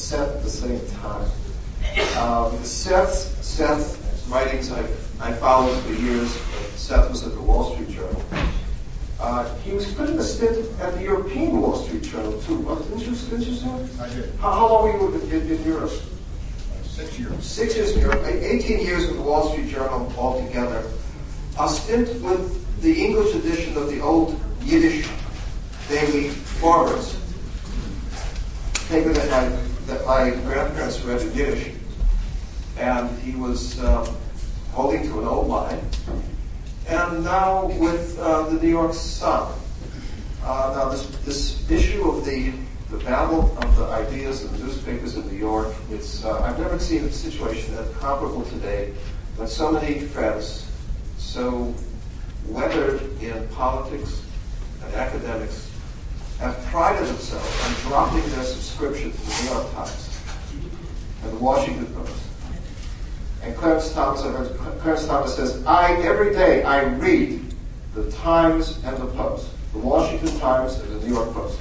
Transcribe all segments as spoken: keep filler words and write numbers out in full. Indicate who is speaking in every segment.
Speaker 1: Seth at the same time. Um, Seth's, Seth's writings I, I followed for years. Seth was at the Wall Street Journal. Uh, he was putting a stint at the European Wall Street Journal too. What, didn't you, didn't you, Seth?
Speaker 2: I did.
Speaker 1: How, how long were you in, in, in Europe?
Speaker 2: Six years.
Speaker 1: Six years in Europe. eighteen years with the Wall Street Journal altogether. A stint with the English edition of the old Yiddish daily Forwards, paper that my, that my grandparents read in Yiddish. And he was um, holding to an old line. And now with uh, the New York Sun. Uh, now this this issue of the the battle of the ideas of the newspapers in New York, it's uh, I've never seen a situation that comparable today when so many friends, so weathered in politics and academics, have prided themselves on dropping their subscription to the New York Times and the Washington Post. And Clarence Thomas, I heard, Clarence Thomas says, I, every day I read the Times and the Post, the Washington Times and the New York Post.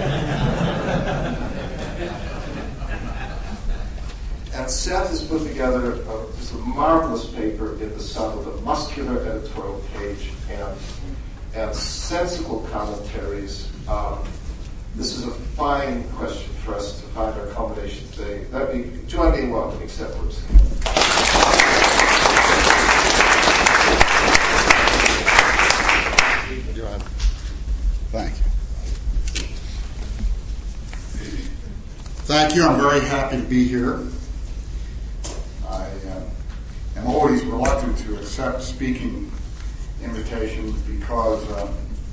Speaker 1: And Seth has put together a, just a marvelous paper in the Sun with a muscular editorial page and, and sensible commentaries. Um, this is a fine question for us to find our culmination today. Let me join me in welcoming Seth Lipsky.
Speaker 2: Thank you. Thank you. I'm very happy to be here. I uh, am always reluctant to accept speaking invitations because uh,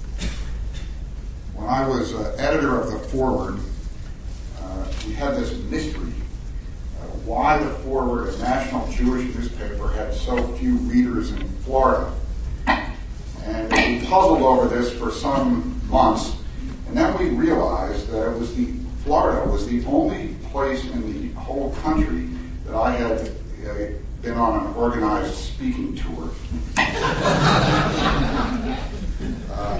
Speaker 2: when I was uh, editor of the Forward, uh, we had this mystery uh, why the Forward, a national Jewish newspaper, had so few readers in Florida. And we puzzled over this for some months, and then we realized that it was the Florida was the only place in the whole country that I had uh, been on an organized speaking tour. uh,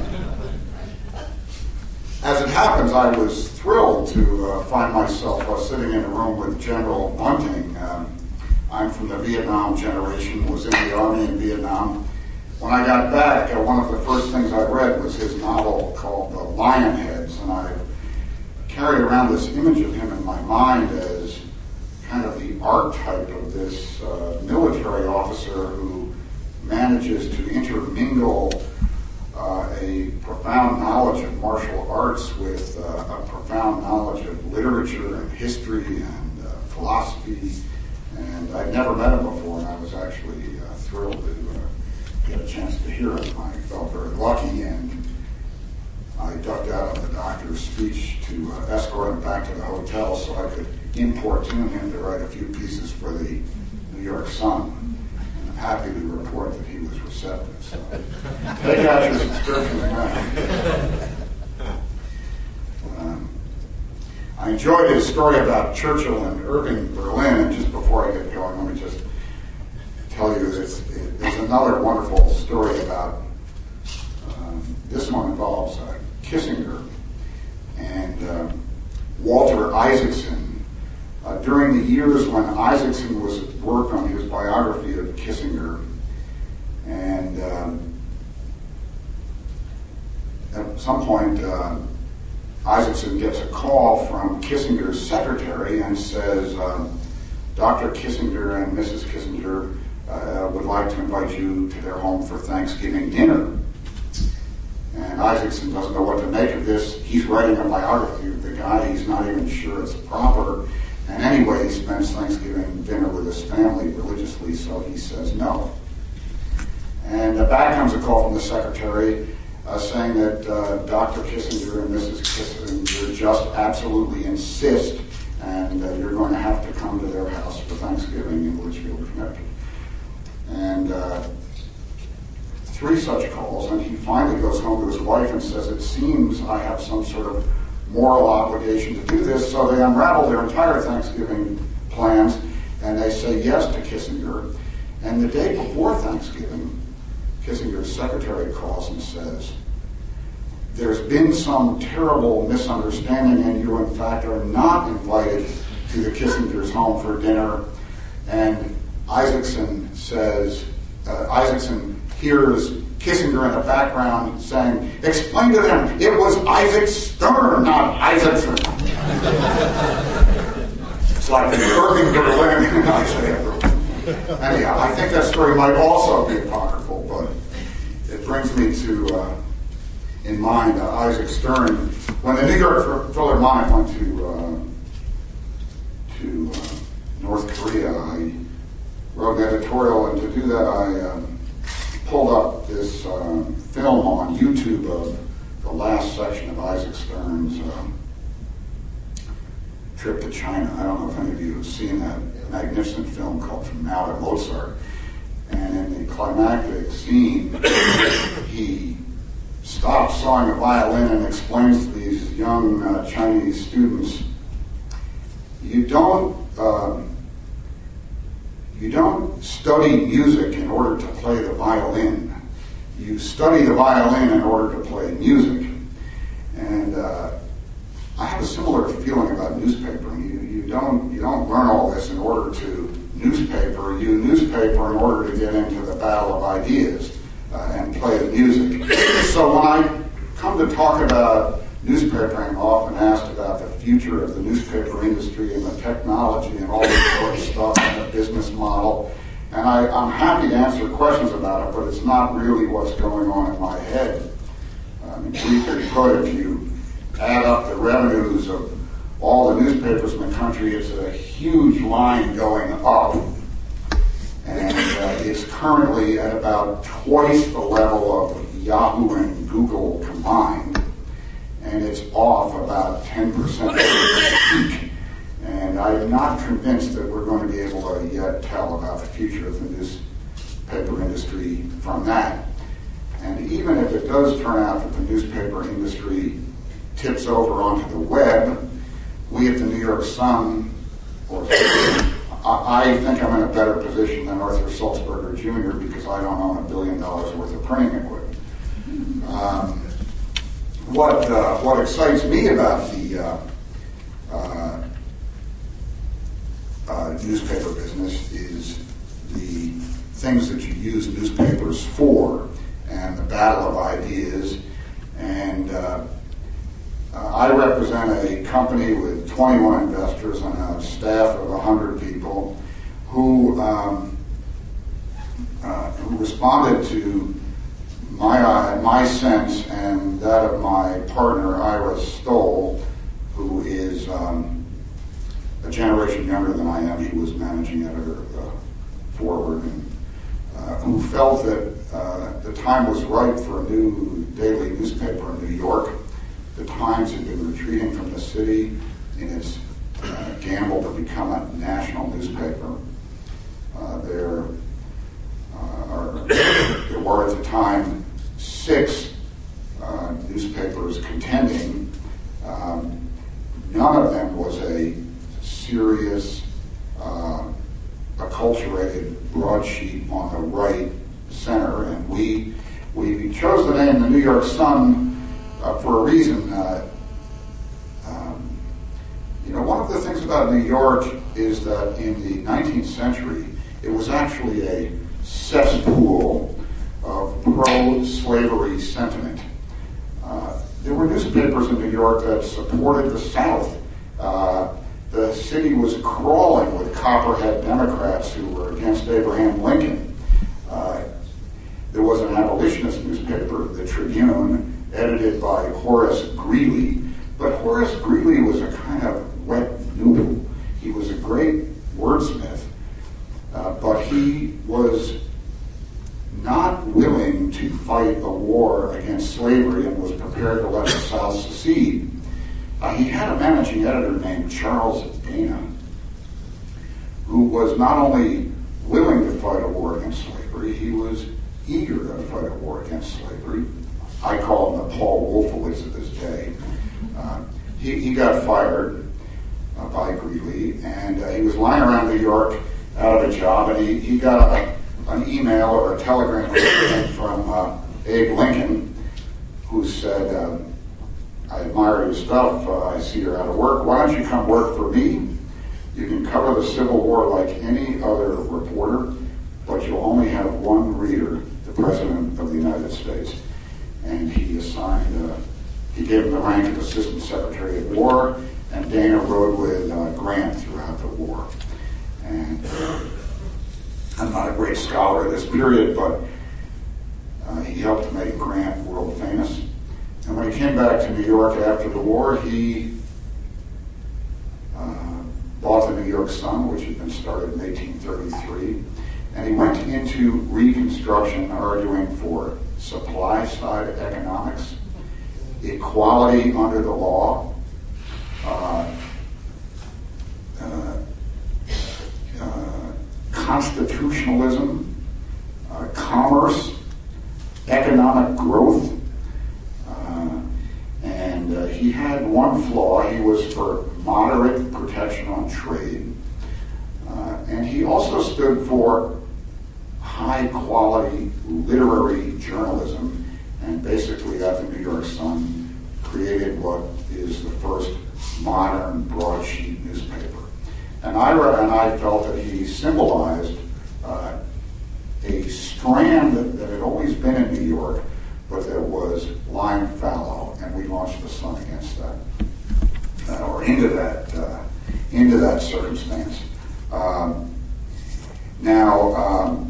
Speaker 2: as it happens, I was thrilled to uh, find myself uh, sitting in a room with General Bunting. Um, I'm from the Vietnam generation, was in the Army in Vietnam. When I got back, uh, one of the first things I read was his novel called The Lionheads, and I carried around this image of him in my mind as kind of the archetype of this uh, military officer who manages to intermingle uh, a profound knowledge of martial arts with uh, a profound knowledge of literature and history and uh, philosophy. And I'd never met him before, and I was actually uh, thrilled to uh, get a chance to hear him. I felt very lucky, and I ducked out of the doctor's speech to uh, escort him back to the hotel so I could importune him to write a few pieces for the New York Sun. And I'm happy to report that he was receptive. So take out your subscription now. um, I enjoyed his story about Churchill and Irving Berlin, and just before I get going, let me just tell you that it, there's another wonderful story about, um, this one involves uh, Kissinger and uh, Walter Isaacson. Uh, during the years when Isaacson was at work on his biography of Kissinger, and um, at some point uh, Isaacson gets a call from Kissinger's secretary and says, um, Doctor Kissinger and Missus Kissinger Uh, would like to invite you to their home for Thanksgiving dinner. And Isaacson doesn't know what to make of this. He's writing a biography of the guy. He's not even sure it's proper. And anyway, he spends Thanksgiving dinner with his family religiously, so he says no. And uh, back comes a call from the secretary uh, saying that uh, Doctor Kissinger and Missus Kissinger just absolutely insist, and uh, you're going to have to come to their house for Thanksgiving in Litchfield, Connecticut. And uh, three such calls, and he finally goes home to his wife and says, it seems I have some sort of moral obligation to do this. So they unravel their entire Thanksgiving plans, and they say yes to Kissinger. And the day before Thanksgiving, Kissinger's secretary calls and says, there's been some terrible misunderstanding, and you, in fact, are not invited to the Kissinger's home for dinner, and Isaacson says, uh, Isaacson hears Kissinger in the background saying, "Explain to them, it was Isaac Stern, not Isaacson." It's like the Irving Berlin and Isaiah Berlin. Anyhow, I think that story might also be apocryphal, but it brings me to, uh, in mind, uh, Isaac Stern. When the New York Philharmonic went to uh, to uh, North Korea, I wrote an editorial, and to do that, I um, pulled up this um, film on YouTube of the last section of Isaac Stern's um, trip to China. I don't know if any of you have seen that magnificent film called From Now to Mozart. And in the climactic scene, he stops sawing a violin and explains to these young uh, Chinese students, you don't um, you don't study music in order to play the violin. You study the violin in order to play music. And uh, I have a similar feeling about newspapering. You, you don't you don't learn all this in order to newspaper. You newspaper in order to get into the battle of ideas uh, and play the music. So when I come to talk about newspapering, I'm often asked about the future of the newspaper industry and the technology and all this sort of stuff and the business model. And I, I'm happy to answer questions about it, but it's not really what's going on in my head. I mean, briefly put, if you add up the revenues of all the newspapers in the country, it's a huge line going up. And uh, it's currently at about twice the level of Yahoo and Google combined. And it's off about ten percent from its peak. And I'm not convinced that we're going to be able to yet tell about the future of the newspaper industry from that. And even if it does turn out that the newspaper industry tips over onto the web, we at the New York Sun, or I think I'm in a better position than Arthur Sulzberger Junior because I don't own a billion dollars worth of printing equipment. Um, what uh, what excites me about the uh, uh, uh, newspaper business is the things that you use newspapers for, and the battle of ideas. And uh, uh, I represent a company with twenty-one investors and a staff of one hundred people who, um, uh, who responded to my uh, my sense and that of my partner, Ira Stoll, who is um, a generation younger than I am. He was managing editor of uh, Forward, and uh, who felt that uh, the time was right for a new daily newspaper in New York. The Times had been retreating from the city in its uh, gamble to become a national newspaper. Uh, there, uh, are, there were at the time six uh, newspapers contending. Um, none of them was a serious, uh, acculturated broadsheet on the right center, and we we chose the name the New York Sun uh, for a reason. Uh, um, you know, one of the things about New York is that in the nineteenth century, it was actually a cesspool of pro-slavery sentiment. Uh, there were newspapers in New York that supported the South. Uh, the city was crawling with Copperhead Democrats who were against Abraham Lincoln. Uh, there was an abolitionist newspaper, the Tribune, edited by Horace Greeley. But Horace Greeley was a kind of wet noodle. He was a great wordsmith, uh, but he was not willing to fight a war against slavery and was prepared to let the South secede. Uh, he had a managing editor named Charles Dana, who was not only willing to fight a war against slavery, he was eager to fight a war against slavery. I call him the Paul Wolfowitz of his day. Uh, he, he got fired uh, by Greeley, and uh, he was lying around New York out of a job, and he, he got a, an email or a telegram from uh, Abe Lincoln, who said, um, I admire your stuff. Uh, I see you're out of work. Why don't you come work for me? You can cover the Civil War like any other reporter, but you'll only have one reader, the President of the United States. And he assigned, uh, he gave him the rank of Assistant Secretary of War, and Dana rode with uh, Grant throughout the war. And uh, I'm not a great scholar of this period, but uh, he helped make Grant world famous. And when he came back to New York after the war, he uh, bought the New York Sun, which had been started in eighteen thirty-three, and he went into Reconstruction arguing for supply-side economics, equality under the law, uh, uh, uh, constitutionalism, uh, commerce, economic growth. Uh, and uh, he had one flaw. He was for moderate protection on trade. Uh, and he also stood for high-quality literary journalism, and basically at the New York Sun created what is the first modern broadsheet newspaper. And I read, and I felt that he symbolized uh, a strand that, that had always been in New York, but that was lying fallow, and we launched the Sun against that, uh, or into that, uh, into that circumstance. Um, now, um,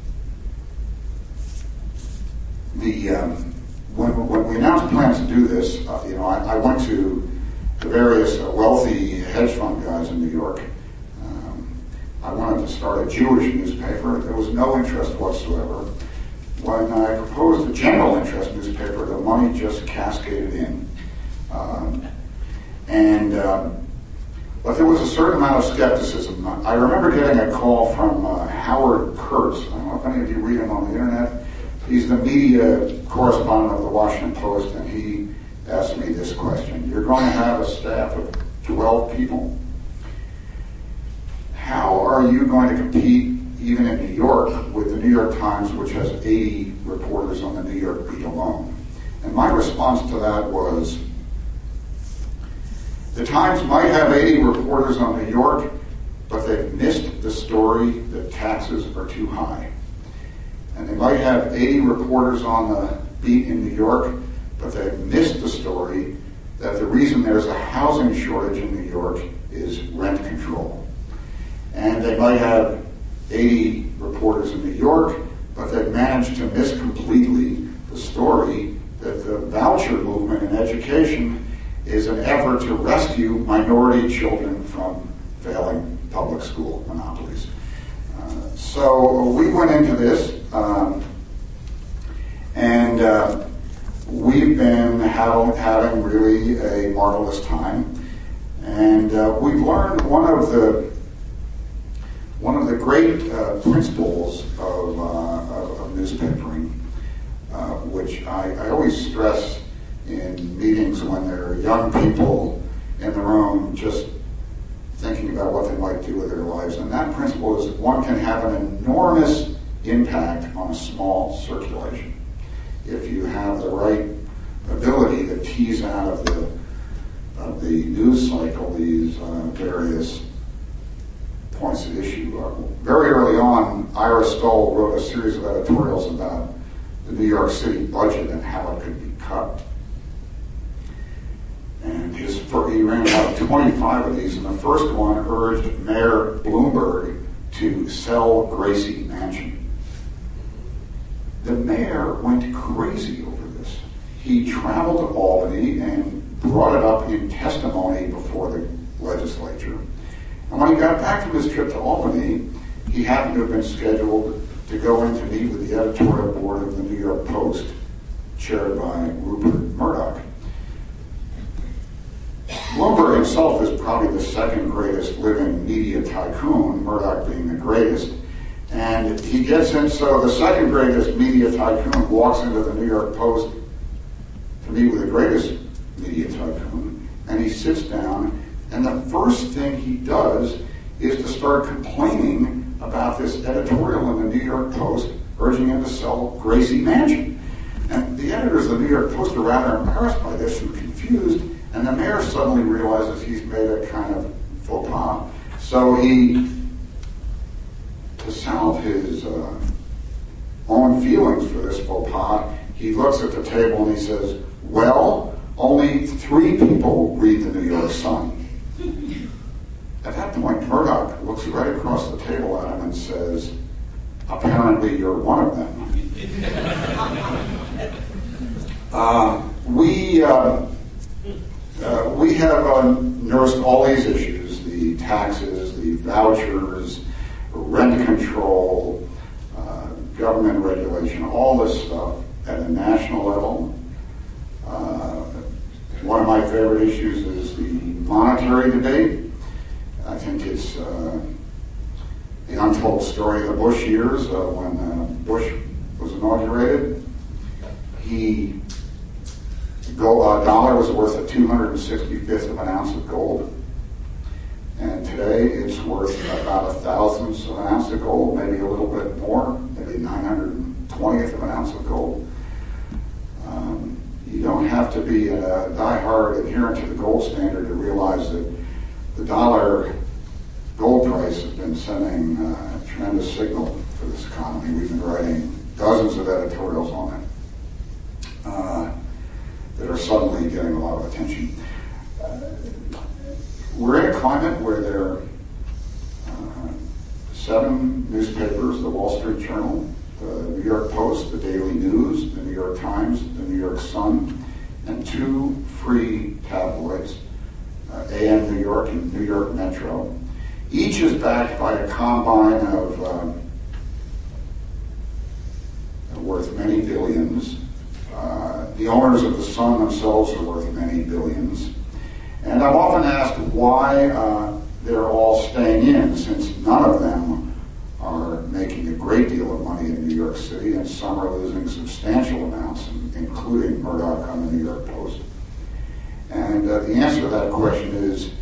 Speaker 2: the um, when, when we announced plans to do this, uh, you know, I, I went to the various uh, wealthy hedge fund guys in New York. Um, I wanted to start a Jewish newspaper. There was no interest whatsoever. When I proposed a general interest newspaper, the money just cascaded in. Um, and um, but there was a certain amount of skepticism. I remember getting a call from uh, Howard Kurtz. I don't know if any of you read him on the internet. He's the media correspondent of the Washington Post, and he asked me this question. You're going to have a staff of twelve people. How are you going to compete, even in New York, with the New York Times, which has eighty reporters on the New York beat alone? And my response to that was, the Times might have eighty reporters on New York, but they've missed the story that taxes are too high. And they might have eighty reporters on the beat in New York, but they've missed the story that the reason there's a housing shortage in New York is rent control. And they might have eighty reporters in New York, but they've managed to miss completely the story that the voucher movement in education is an effort to rescue minority children from failing public school monopolies. Uh, so we went into this, um, and uh, we've been ha- having really a marvelous time. And uh, we've learned one of the one of the great uh, principles of, uh, of, of newspapering, uh, which I, I always stress in meetings when there are young people in the room just thinking about what they might do with their lives. And that principle is that one can have an enormous impact on a small circulation if you have the right ability to tease out of the of the news cycle these uh, various points at issue. Uh, very early on, Ira Stoll wrote a series of editorials about the New York City budget and how it could be cut. And his, he ran about twenty-five of these, and the first one urged Mayor Bloomberg to sell Gracie Mansion. The mayor went crazy over this. He traveled to Albany and brought it up in testimony before the legislature. And when he got back from his trip to Albany, he happened to have been scheduled to go in to meet with the editorial board of the New York Post, chaired by Rupert Murdoch. Bloomberg himself is probably the second greatest living media tycoon, Murdoch being the greatest. And he gets in, so the second greatest media tycoon walks into the New York Post to meet with the greatest media tycoon, and he sits down, and the first thing he does is to start complaining about this editorial in the New York Post urging him to sell Gracie Mansion. And the editors of the New York Post are rather embarrassed by this and confused, and the mayor suddenly realizes he's made a kind of faux pas. So he, to salve his uh, own feelings for this faux pas, he looks at the table and he says, well, only three people read the New York Sun. At that point, Murdoch looks right across the table at him and says, apparently you're one of them. uh, we uh, uh, we have uh, nursed all these issues, the taxes, the vouchers, rent control, uh, government regulation, all this stuff at a national level. Uh, one of my favorite issues is the monetary debate. I think it's uh, the untold story of the Bush years uh, when uh, Bush was inaugurated. He, the gold, uh, dollar was worth a two hundred sixty-fifth of an ounce of gold. And today it's worth about a thousandth of an ounce of gold, maybe a little bit more, maybe nine hundred twentieth of an ounce of gold. Um, you don't have to be a diehard adherent to the gold standard to realize that the dollar gold price has been sending uh, a tremendous signal for this economy. We've been writing dozens of editorials on it uh, that are suddenly getting a lot of attention. Uh, we're in a climate where there are uh, seven newspapers, the Wall Street Journal, the New York Post, the Daily News, the New York Times, the New York Sun, and two free tabloids, uh, A M New York and New York Metro. Each is backed by a combine of um, worth many billions. Uh, the owners of the Sun themselves are worth many billions. And I'm often asked why uh, they're all staying in, since none of them are making a great deal of money in New York City, and some are losing substantial amounts, including Murdoch on the New York Post. And uh, the answer to that question is,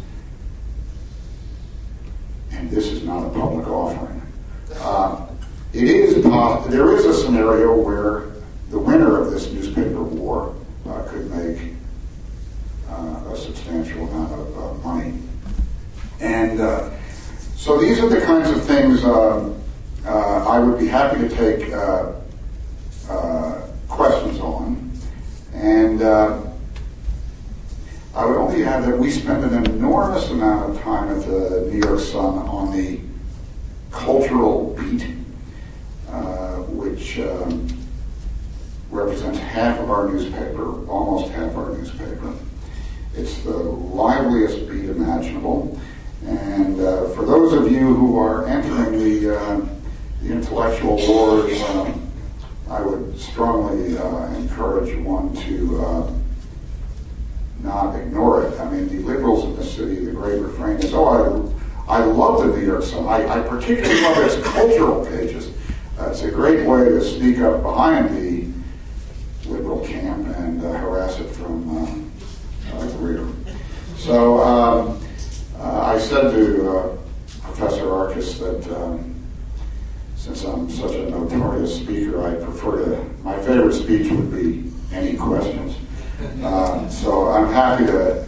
Speaker 2: and this is not a public offering, uh, it is pos- there is a scenario where the winner of this newspaper war uh, could make uh, a substantial amount of uh, money. And uh, so these are the kinds of things uh, uh, I would be happy to take uh, uh, questions on. And uh, I would only add that we spend an enormous amount of time at the New York Sun on the cultural beat, uh, which um, represents half of our newspaper, almost half our newspaper. It's the liveliest beat imaginable. And uh, for those of you who are entering the, uh, the intellectual wars, um, I would strongly uh, encourage one to uh, not ignore it. I mean, the liberals in the city, the great refrain is, oh, I, I love the New York Sun. I, I particularly love its cultural pages. Uh, it's a great way to sneak up behind the liberal camp and uh, harass it from uh, uh, the rear. So um, uh, I said to uh, Professor Arcus that um, since I'm such a notorious speaker, I prefer to, my favorite speech would be any questions. Uh, so I'm happy to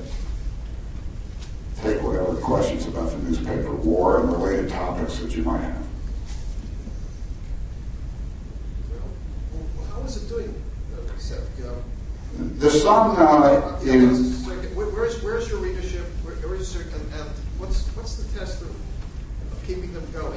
Speaker 2: take whatever questions about the newspaper war and related topics that you might have.
Speaker 3: Well, how is it doing? Except, you know,
Speaker 2: the Sun uh, is.
Speaker 3: Where's where's your readership? Where, where is your, and, and what's what's the test of, of keeping them going?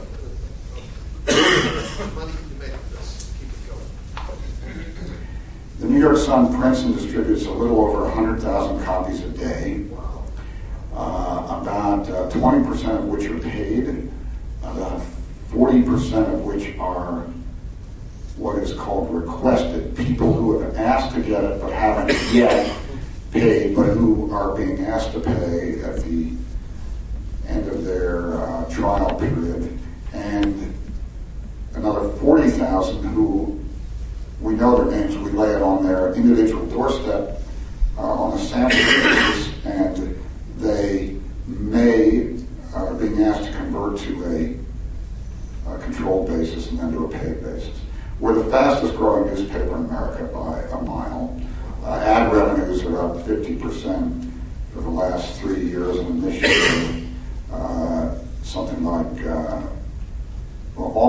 Speaker 3: What money can you make with this? Keep it going.
Speaker 2: The New York Sun prints and distributes a little over one hundred thousand copies a day, uh, about uh, twenty percent of which are paid, about forty percent of which are what is called requested, people who have asked to get it but haven't yet paid, but who are being asked to pay at the end of their uh, trial period, and another forty thousand who we know their names, we lay it on their individual doorstep uh, on a sample basis, and they may are uh, being asked to convert to a, a controlled basis and then to a paid basis. We're the fastest growing newspaper in America by a mile. Uh, ad revenues are up fifty percent for the last three years, and this year uh, some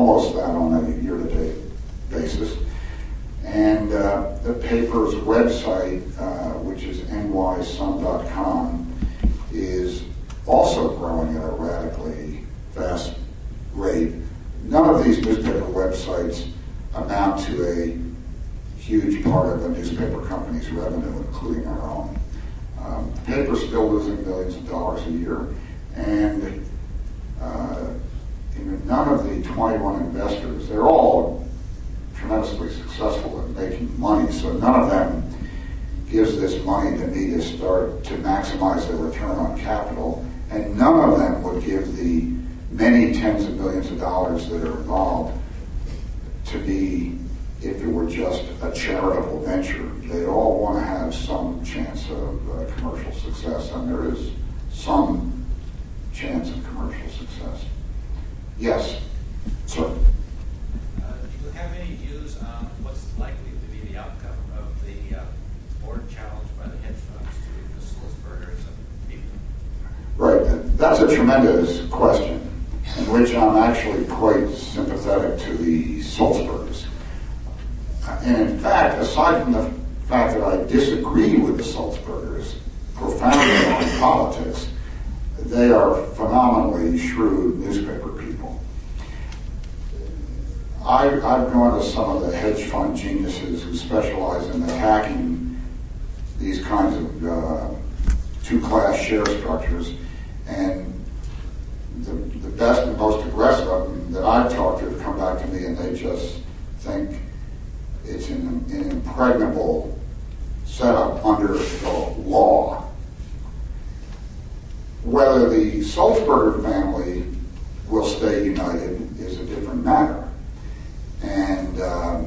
Speaker 2: almost that on a year-to-date basis. And uh, the paper's website, uh, which is N Y sun dot com, is also growing at a radically fast rate. None of these newspaper websites amount to a huge part of a newspaper company's revenue, including our own. Um, the paper's still losing millions of dollars a year, and uh, you know, none of the twenty-one investors, they're all tremendously successful at making money, so none of them gives this money to me to start to maximize their return on capital, and none of them would give the many tens of millions of dollars that are involved to me if it were just a charitable venture. They all want to have some chance of uh, commercial success, and there is some chance of commercial success. Yes, sir.
Speaker 4: Uh, do you have any views on what's likely to be the outcome of the uh, board challenge by the hedge funds to the Sulzbergers and people?
Speaker 2: Right. That's a tremendous question, in which I'm actually quite sympathetic to the Sulzbergers. And in fact, aside from the fact that I disagree with the Sulzbergers profoundly on politics, they are phenomenally shrewd newspaper people. I, I've gone to some of the hedge fund geniuses who specialize in attacking these kinds of uh, two-class share structures, and the, the best and most aggressive of them that I've talked to have come back to me, and they just think it's an, an impregnable setup under the law. Whether the Sulzberger family will stay united is a different matter. And um,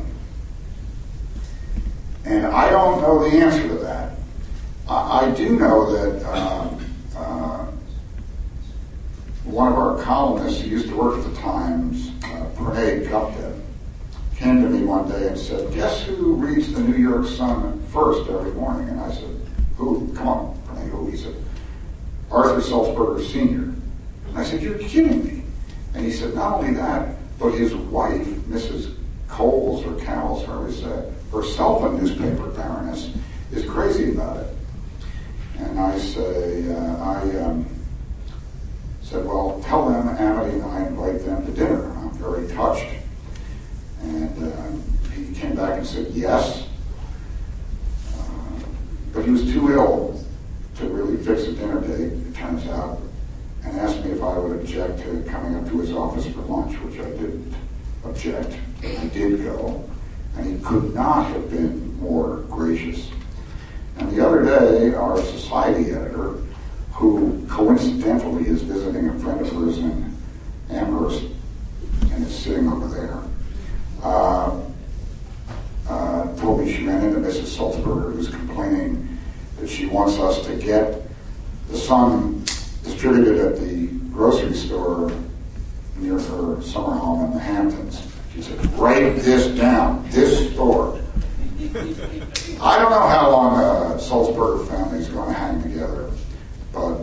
Speaker 2: and I don't know the answer to that. I, I do know that um, uh, one of our columnists who used to work at the Times, uh, Pranay Gupta, came to me one day and said, "Guess who reads the New York Sun first every morning?" And I said, "Who? Come on, Pranay, who?" He said, "Arthur Sulzberger Senior" And I said, "You're kidding me." And he said, "Not only that, but his wife, Missus Coles or Cowles, however you say, herself a newspaper baroness, is crazy about it." And I say, uh, I um, said, "Well, tell them Amity and I invite them to dinner. I'm very touched." And uh, he came back and said, "Yes." Uh, but he was too ill to really fix a dinner date, it turns out, and asked me if I would object to coming up to his office for lunch, which I didn't object. I did go, and he could not have been more gracious. And the other day, our society editor, who coincidentally is visiting a friend of hers in Amherst and is sitting over there, uh, uh, told me she ran into Missus Sulzberger, who's complaining that she wants us to get the Sun distributed at the grocery store near her summer home in the Hamptons. She said, "Write this down, this store." I don't know how long a Sulzberger family is going to hang together, but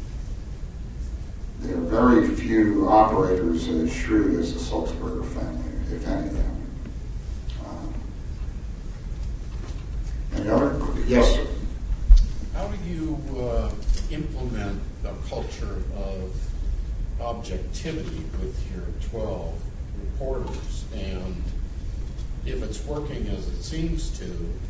Speaker 2: there are very few operators as shrewd as the Sulzberger family, if any of them. Um, any other? Yes, sir.
Speaker 5: How do you uh, implement a culture of objectivity with your twelve reporters? And if it's working as it seems to,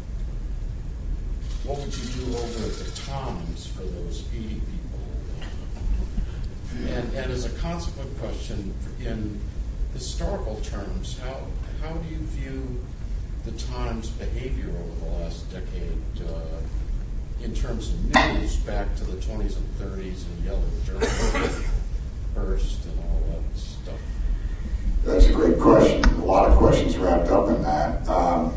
Speaker 5: what would you do over at the Times for those eighty people? And, and as a consequent question, in historical terms, how how do you view the Times' behavior over the last decade uh, in terms of news back to the twenties and thirties and Yellow Journal, Hearst, and all that stuff?
Speaker 2: That's a great question. A lot of questions wrapped up in that. Um,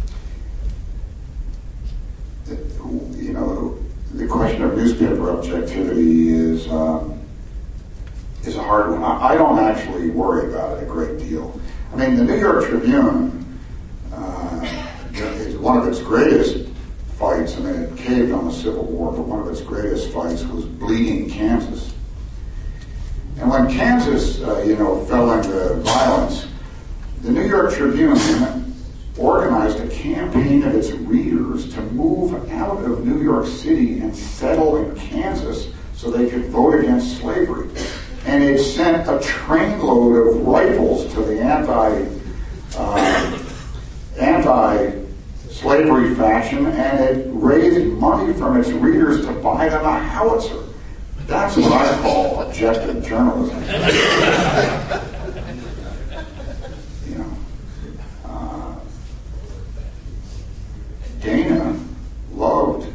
Speaker 2: you know, the question of newspaper objectivity is um, is a hard one. I, I don't actually worry about it a great deal. I mean, the New York Tribune uh, is one of its greatest fights. I mean, it caved on the Civil War, but one of its greatest fights was bleeding Kansas. And when Kansas, uh, you know, fell into violence, the New York Tribune organized a campaign of its readers to move out of New York City and settle in Kansas so they could vote against slavery. And it sent a trainload of rifles to the anti, uh, anti-slavery faction, and it raised money from its readers to buy them a howitzer. That's what I call objective journalism. You know, uh, Dana loved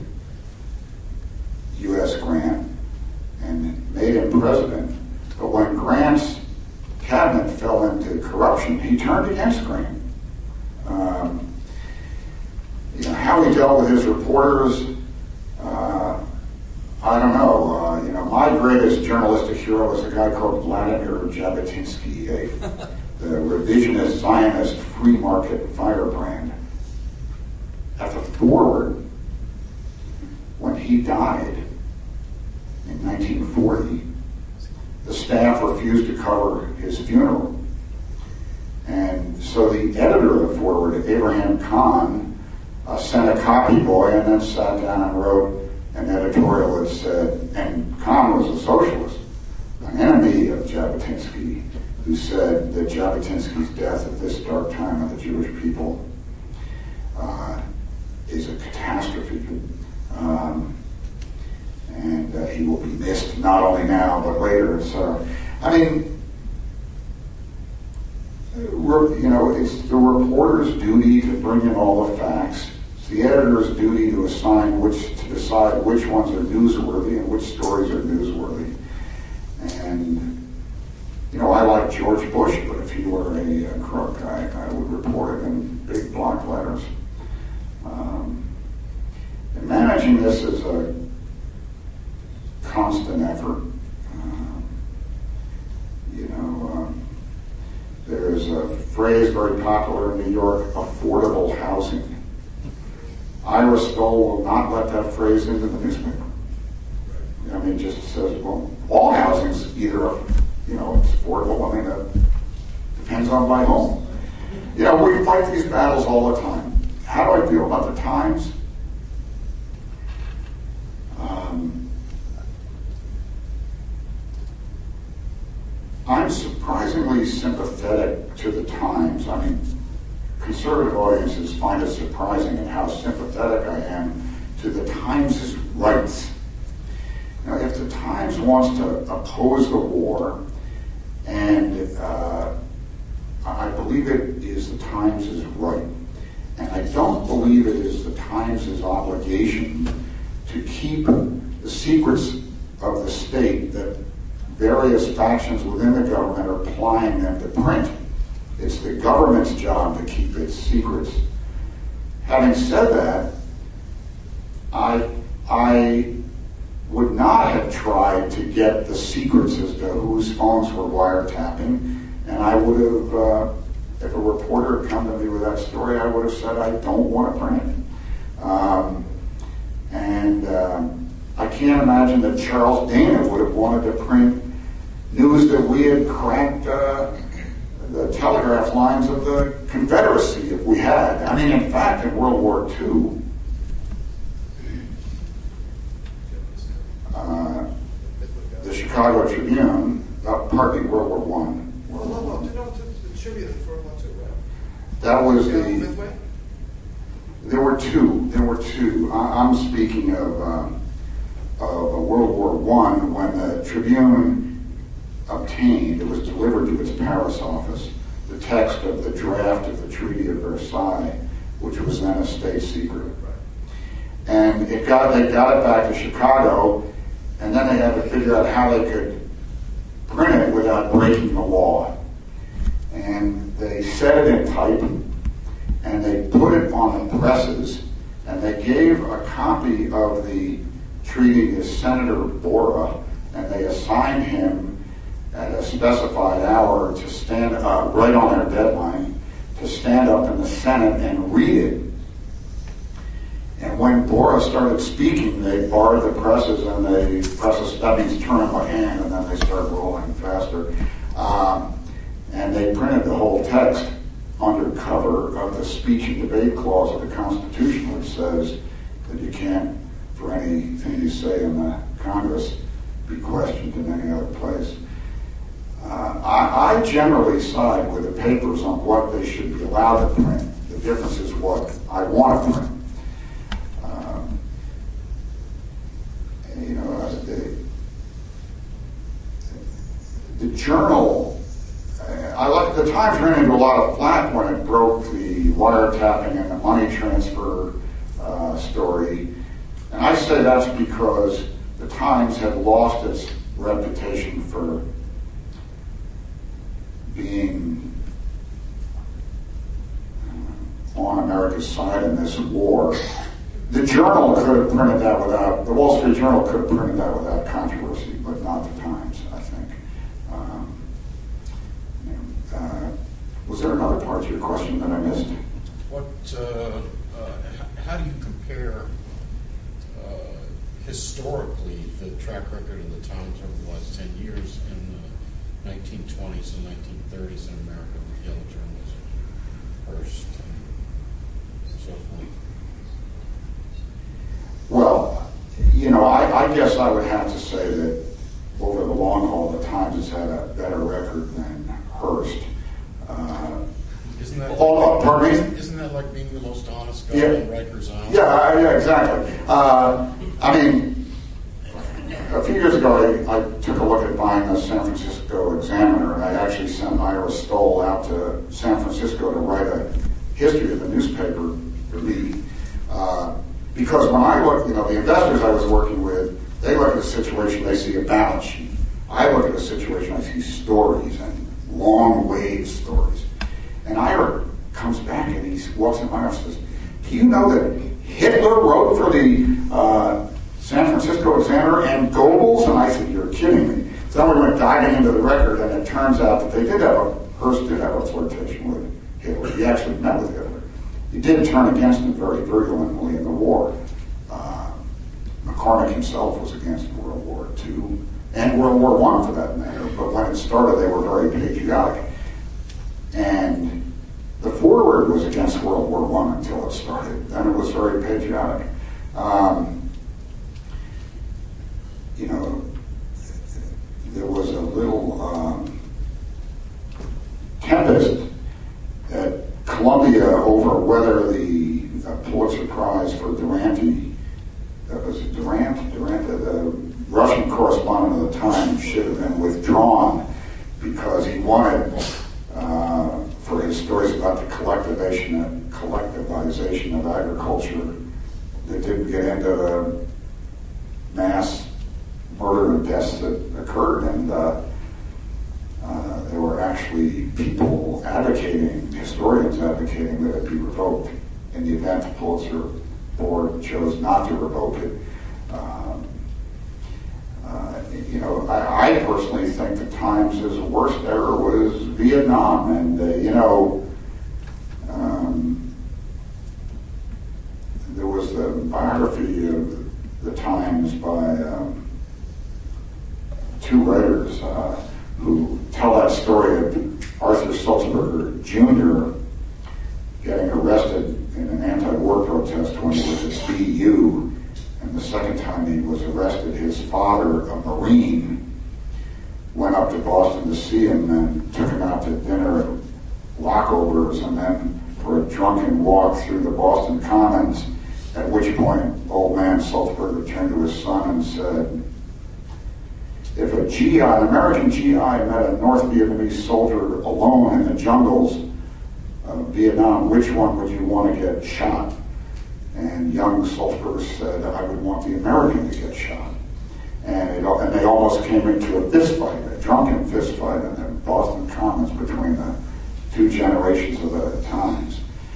Speaker 2: U S Grant and made him president, but when Grant's cabinet fell into corruption, he turned against Grant. Um, you know, how he dealt with his reporters, uh, I don't know. Uh, you know, my greatest journalistic hero was a guy called Vladimir Jabotinsky, a, the revisionist Zionist free market firebrand. At the forward, when he died in nineteen forty, the staff refused to cover his funeral. And so the editor of the forward, Abraham Kahn, uh, sent a copy boy and then sat down and wrote an editorial that said, and Kahn was a socialist, an enemy of Jabotinsky, who said that Jabotinsky's death at this dark time of the Jewish people uh, is a catastrophe. Um, and uh, he will be missed not only now, but later. So, I mean, you know, it's the reporter's duty to bring in all the facts. It's the editor's duty to assign which, to decide which ones are newsworthy and which stories are newsworthy. And, you know, I like George Bush, but if he were a, a crook, I, I would report it in big block letters. Um, and managing this is a constant effort. Um, you know, um, there's a phrase very popular in New York, affordable housing. Ira Stoll will not let that phrase into the newspaper. I mean, it just says, well, all housing's either, you know, it's affordable. I mean, it depends on my home. You know, we fight these battles all the time. How do I feel about the Times? Um, I'm surprisingly sympathetic to the Times. I mean, conservative audiences find it surprising at how sympathetic I am to the Times' rights. Now, if the Times wants to oppose the war, and uh, I believe it is the Times' right, and I don't believe it is the Times' obligation to keep the secrets of the state that various factions within the government are plying them to print. It's the government's job to keep its secrets. Having said that, I, I would not have tried to get the secrets as to whose phones were wiretapping, and I would have, uh, if a reporter had come to me with that story, I would have said, I don't want to print it. Um, and um, I can't imagine that Charles Dana would have wanted to print news that we had cracked uh, the telegraph lines of the Confederacy if we had. I mean, in fact, in World War Two, uh, the Chicago Tribune, uh, pardon me, World War One.
Speaker 3: Well, no, no, no, the Tribune for World War Two, right?
Speaker 2: That was
Speaker 3: Yeah,
Speaker 2: the.
Speaker 3: Midway?
Speaker 2: There were two. There were two. I, I'm speaking of, uh, of World War One when the Tribune obtained, it was delivered to its Paris office, the text of the draft of the Treaty of Versailles, which was then a state secret. And it got they got it back to Chicago, and then they had to figure out how they could print it without breaking the law. And they set it in type, and they put it on the presses, and they gave a copy of the treaty to Senator Borah, and they assigned him at a specified hour to stand up, right on their deadline, to stand up in the Senate and read it. And when Borah started speaking, they barred the presses, and they presses, that means turn them by hand, and then they start rolling faster. Um, and they printed the whole text. under cover of the speech and debate clause of the Constitution, which says that you can't, for anything you say in the Congress, be questioned in any other place. Uh, I, I generally side with the papers on what they should be allowed to print. The difference is what I want to print. Um, you know, uh, the, the journal, uh, I like the Times ran into a lot of flack when it broke the wiretapping and the money transfer uh, story. And I say that's because the Times had lost its reputation for being on America's side in this war. The Journal could have printed that without, the Wall Street Journal could have printed that without controversy, but not the Times, I think. Um, uh, was there another part to your question that I missed?
Speaker 5: What, uh, uh, h- how do you compare uh, historically the track record of the Times over the last ten years in the nineteen twenties and nineteen thirties in America with yellow journalism, Hearst, and so forth?
Speaker 2: Well, you know, I, I guess I would have to say that over the long haul, the Times has had a better record than Hearst. Uh,
Speaker 5: Isn't that,
Speaker 2: oh,
Speaker 5: like,
Speaker 2: pardon me?
Speaker 5: isn't, isn't that like being the most honest guy
Speaker 2: Yeah.
Speaker 5: in Rikers Island?
Speaker 2: Yeah, yeah, exactly. Uh, I mean, a few years ago, I, I took a look at buying the San Francisco Examiner, and I actually sent Ira Stoll out to San Francisco to write a history of the newspaper for me. Uh, because when I look, you know, the investors I was working with, they look at a situation, they see a balance sheet. I look at a situation, I see stories and long wave stories. And Ira comes back and he walks in my office and says, do you know that Hitler wrote for the uh, San Francisco Examiner and Goebbels? And I said, you're kidding me. So then we went diving into the record, and it turns out that they did have a, Hearst did have a flirtation with Hitler. He actually met with Hitler. He did turn against him very virulently in the war. Uh, McCormick himself was against World War Two, and World War One for that matter, but when it started, they were very patriotic. And the forward was against World War One until it started. Then it was very patriotic. Um, you know, there was a little um, tempest at Columbia over whether the uh, Pulitzer Prize for Durante, that was Durant, Durant, the Russian correspondent of the Times, should have been withdrawn because he wanted, uh, for his stories about the collectivization, collectivization of agriculture that didn't get into the mass murder and deaths that occurred. And uh, uh, there were actually people advocating, historians advocating that it be revoked in the event the Pulitzer Board chose not to revoke it. Um, uh, you know, I, I personally think the Times' worst error was Vietnam. And, uh, you know, um, there was the biography of the Times by um, two writers uh, who tell that story of Arthur Sulzberger Junior getting arrested in an anti-war protest when he was at B U, and the second time he was arrested, his father, a Marine, went up to Boston to see him and took him out to dinner at Lockover's, and then for a drunken walk through the Boston Commons, at which point old man Sulzberger turned to his son and said, if a G I, an American G I met a North Vietnamese soldier alone in the jungles of Vietnam, which one would you want to get shot? And young Sulzberger said, I would want the American to get shot. And, it, and they almost came into a fist fight, a drunken fist fight in the Boston Commons between the two generations of the Times.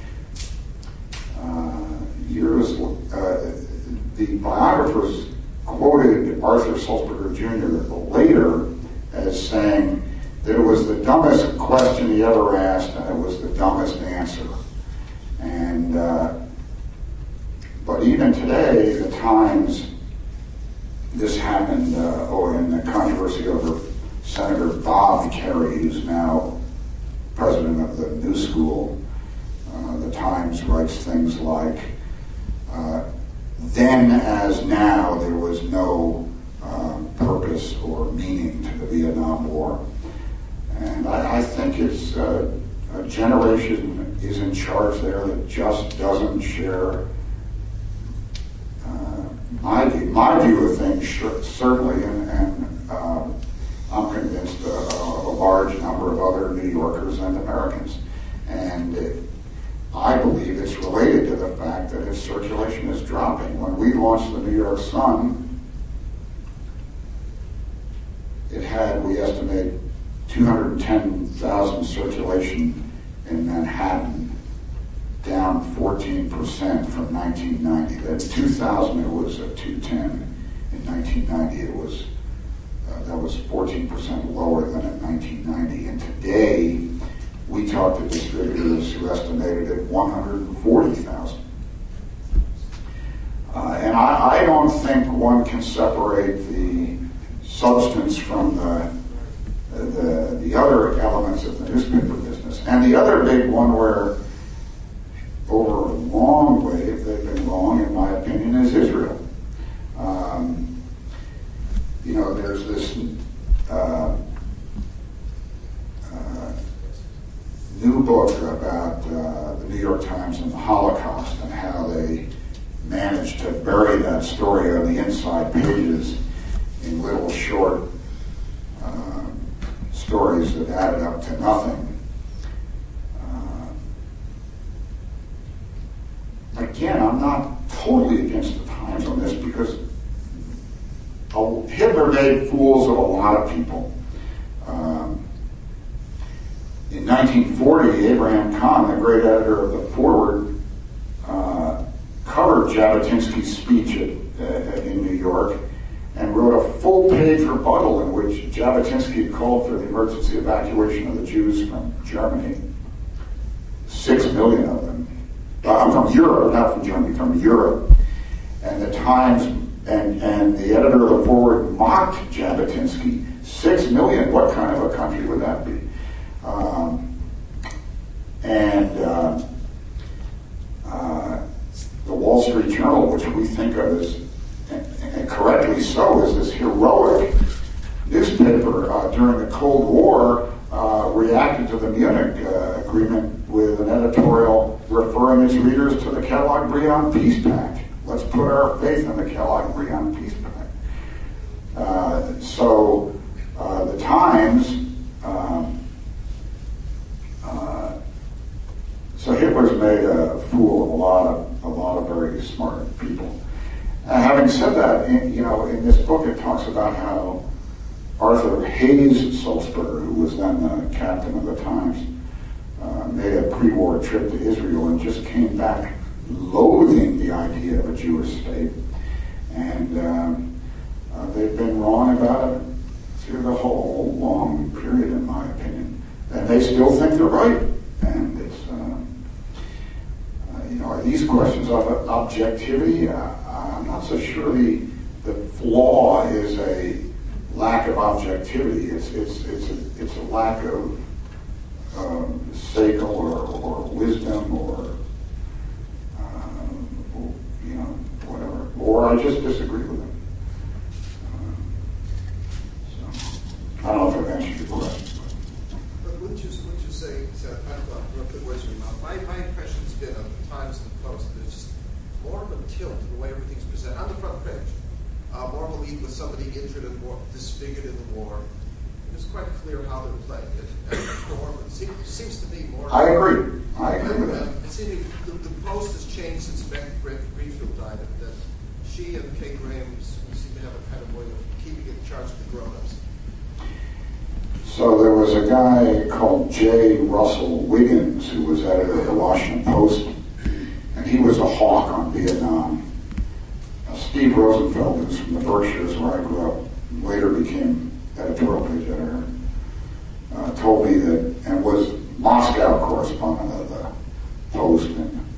Speaker 2: Uh, years, uh, the biographers quoted Arthur Sulzberger Junior later as saying that it was the dumbest question he ever asked, and it was the dumbest answer. And uh, but even today, the Times, this happened uh, oh, in the controversy over Senator Bob Kerrey, who's now president of the New School, uh, the Times writes things like, uh, then as now, there was no uh, purpose or meaning to the Vietnam War. And I, I think it's uh, a generation is in charge there that just doesn't share uh, my view, my view of things, sure, certainly, and, and uh, I'm convinced a, a large number of other New Yorkers and Americans. And it, I believe it's related to the fact that its circulation is dropping. When we launched the New York Sun, it had, we estimate, two hundred ten thousand circulation in Manhattan, down fourteen percent from nineteen ninety. At two thousand, it was at two ten. In nineteen ninety, it was uh, that was fourteen percent lower than in nineteen ninety. And today, we talked to distributors who estimated it one hundred forty thousand. Uh, and I, I don't think one can separate the substance from the The, the other elements of the newspaper business. And the other big one where, over a long wave, they've been wrong, in my opinion, is Israel. Um, you know, there's this uh, uh, new book about uh, the New York Times and the Holocaust and how they managed to bury that story on the inside pages in little short uh, stories that added up to nothing. Uh, again, I'm not totally against the Times on this because Hitler made fools of a lot of people. Um, in nineteen forty, Abraham Kahn, the great editor of the Forward, uh, covered Jabotinsky's speech at, uh, in New York and wrote a full-page rebuttal in which Jabotinsky called for the emergency evacuation of the Jews from Germany. Six million of them. Uh, from Europe, not from Germany, from Europe. And the Times and, and the editor of the Forward mocked Jabotinsky. Six million, what kind of a country would that be? Um, and uh, uh, the Wall Street Journal, which we think of as, and correctly so, is this heroic newspaper uh, during the Cold War, uh, reacted to the Munich uh, Agreement with an editorial referring its readers to the Kellogg-Briand Peace Pact. Let's put our faith in the Kellogg-Briand Peace Pact. Uh, so uh, the Times, um, uh, so Hitler's made a fool of a lot of a lot of very smart people. Uh, having said that, in, you know, in this book it talks about how Arthur Hayes Sulzberger, who was then the captain of the Times, uh, made a pre-war trip to Israel and just came back loathing the idea of a Jewish state. And um, uh, they've been wrong about it through the whole long period, in my opinion. And they still think they're right. And it's, uh, uh, you know, are these questions of objectivity? Uh, I'm not so sure the, the flaw is a lack of objectivity. It's it's it's a, it's a lack of um, seichel or, or wisdom or um, you know whatever. Or I just disagree with them. Um, so I don't know if I've answered your question.
Speaker 3: But wouldn't you wouldn't you say? So I don't know. Real quick words in your mouth. My my impression's been of the Times and the Post. There's just more of a tilt to the way everything's presented on the front page. Uh, more of a lead with somebody injured and more disfigured in the war. It's quite clear how they're playing it. And more, it seems, seems to be more.
Speaker 2: I agree. I agree with that.
Speaker 3: It seems the, the Post has changed since Beck Greenfield died. That she and Kay Graham seem to have a kind of way of keeping in charge of the grown-ups.
Speaker 2: So there was a guy called J. Russell Wiggins who was editor of the Washington Post, and he was a hawk on Vietnam. Uh, Steve Rosenfeld, who's from the Berkshires where I grew up, later became editorial page editor, uh, told me that, and was Moscow correspondent of the Post, and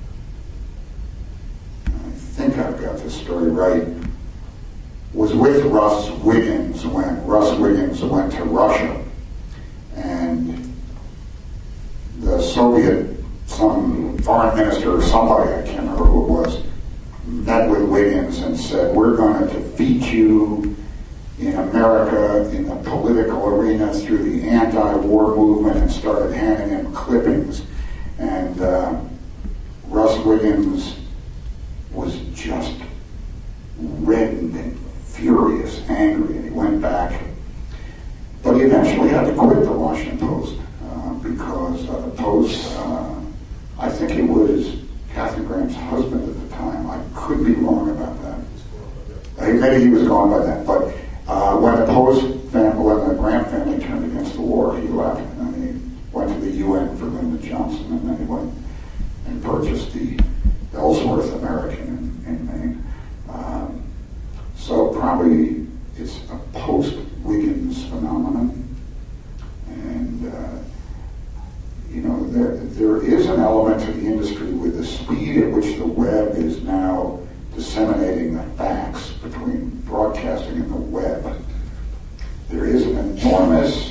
Speaker 2: I think I've got this story right, was with Russ Wiggins when Russ Wiggins went to Russia. And the Soviet, some foreign minister or somebody, I can't remember who it was, met with Wiggins and said, we're going to defeat you in America in the political arena through the anti-war movement, and started handing him clippings. And uh, Russ Wiggins was just reddened and furious, angry, and he went back. But he eventually had to quit the Washington Post uh, because uh, the Post, uh, I think it was Kathy Graham's husband at the time. I could be wrong about that. Uh, maybe he was gone by then. But uh, when the Post family, when the Graham family turned against the war, he left. And he went to the U N for Lyndon Johnson, and then he went and purchased the Ellsworth American in, in Maine. Um, so probably it's a post-Wiggins phenomenon. And, uh, you know, there, there is an element to the industry with the speed at which the web is now disseminating the facts between broadcasting and the web. There is an enormous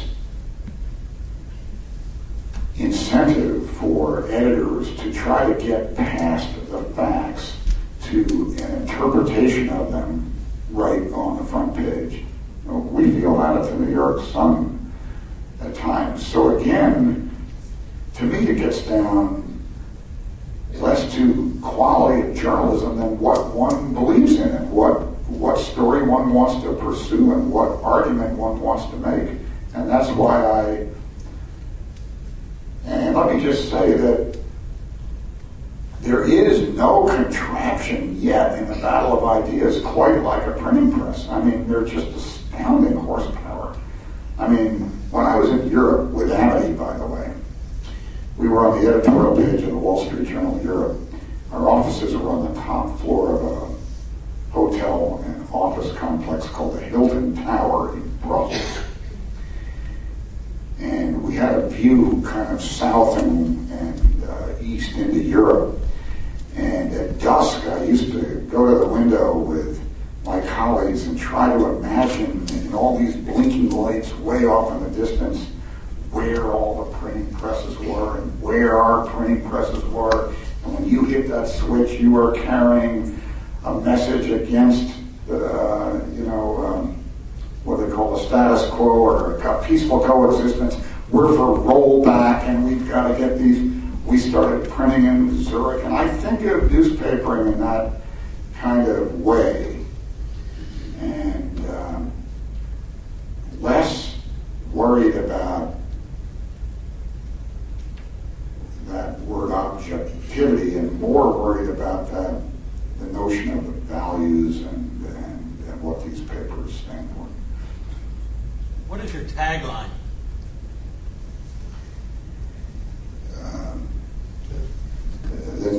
Speaker 2: incentive for editors to try to get past the facts to an interpretation of them right on the front page. You know, we feel that at the New York Sun at times. So again, to me, it gets down less to quality of journalism than what one believes in and what what story one wants to pursue and what argument one wants to make. And that's why I, and let me just say that there is no contraption yet in the battle of ideas quite like a printing press. I mean, they're just astounding horsepower. I mean, when I was in Europe with Amity, by the way, we were on the editorial page of the Wall Street Journal Europe. Our offices were on the top floor of a hotel and office complex called the Hilton Tower in Brussels. And we had a view kind of south and, and uh, east into Europe. And at dusk, I used to go to the window with my colleagues and try to imagine in all these blinking lights way off in the distance where all the printing presses were and where our printing presses were. And when you hit that switch, you are carrying a message against the, uh, you know, um, what they call the status quo or a peaceful coexistence. We're for rollback, and we've got to get these. We started printing in Zurich, and I think of newspapering in that kind of way. And um, less worried about that word objectivity and more worried about that, the notion of the values and, and, and what these papers stand for.
Speaker 6: What is your tagline?
Speaker 2: Um, the,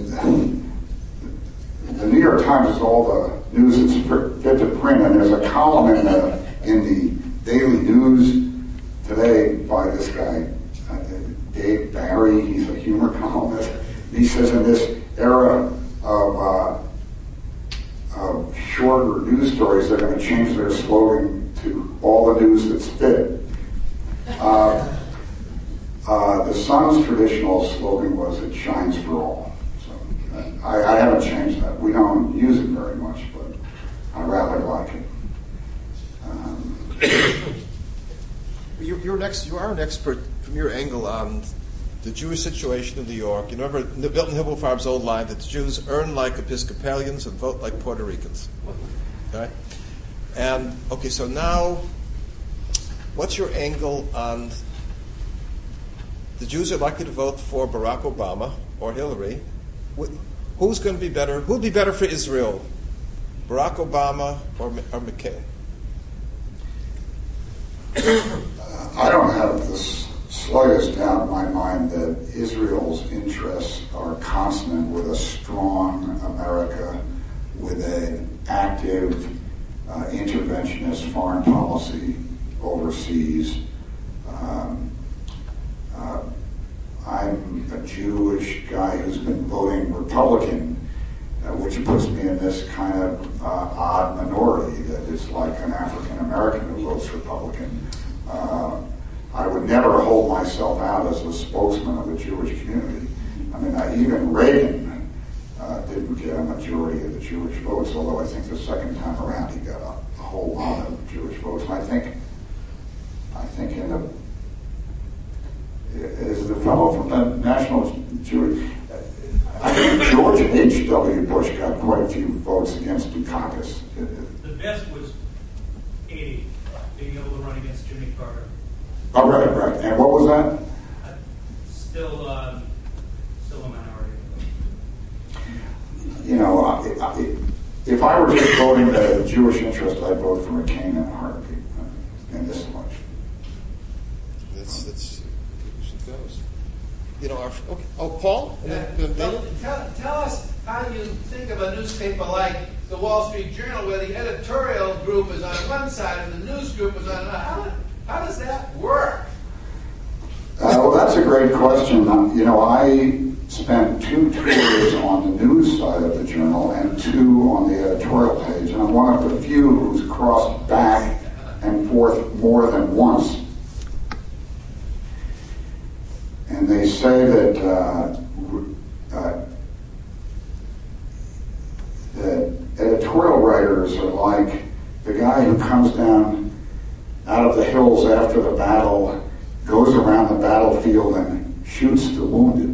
Speaker 2: the New York Times is all the news that's fit to print, and there's a column in the in the Daily News today by this guy, uh, Dave Barry. He's a humor columnist. He says in this era of, uh, of shorter news stories, they're going to change their slogan to all the news that's fit. Uh, uh, the Sun's traditional slogan was "It shines for all." So uh, I, I haven't changed that. We don't use it very much, but I rather like it. Um,
Speaker 3: You're, you're, an ex, you are an expert from your angle on the Jewish situation in New York. You remember Milton Himmelfarb's old line that the Jews earn like Episcopalians and vote like Puerto Ricans. Okay? And, okay, so now, what's your angle on the Jews are likely to vote for Barack Obama or Hillary? Who's going to be better? Who would be better for Israel? Barack Obama or, or McCain?
Speaker 2: I don't have the slightest doubt in my mind that Israel's interests are consonant with a strong America, with an active uh, interventionist foreign policy overseas. Um, uh, I'm a Jewish guy who's been voting Republican, uh, which puts me in this kind of uh, odd minority that is like an African American who votes Republican. Uh, I would never hold myself out as a spokesman of the Jewish community. I mean, I, even Reagan uh, didn't get a majority of the Jewish votes, although I think the second time around he got a, a whole lot of Jewish votes. And I think, I think in the, is the fellow from the National Jewish, I think George H W. Bush got quite a few votes against Dukakis.
Speaker 7: The best was eighty, being able to run against Jimmy Carter.
Speaker 2: Oh, right, right. And what was that?
Speaker 7: Uh, still, uh, still a minority.
Speaker 2: You know, I, I, if I were just voting the Jewish interest, I'd vote for McCain in a heartbeat uh, in this election.
Speaker 8: That's that's it goes. You know, our, okay. Oh, Paul? And then, then
Speaker 9: Well,
Speaker 8: David?
Speaker 9: tell, tell us how you think of a newspaper like the Wall Street Journal, where the editorial group is on one side and the news group is on another. How, how does that work?
Speaker 2: Uh, well, that's a great question. Um, you know, I spent two tours on the news side of the Journal and two on the editorial page, and I'm one of the few who's crossed back and forth more than once. And they say that uh, uh, that editorial writers are like the guy who comes down out of the hills after the battle, goes around the battlefield and shoots the wounded.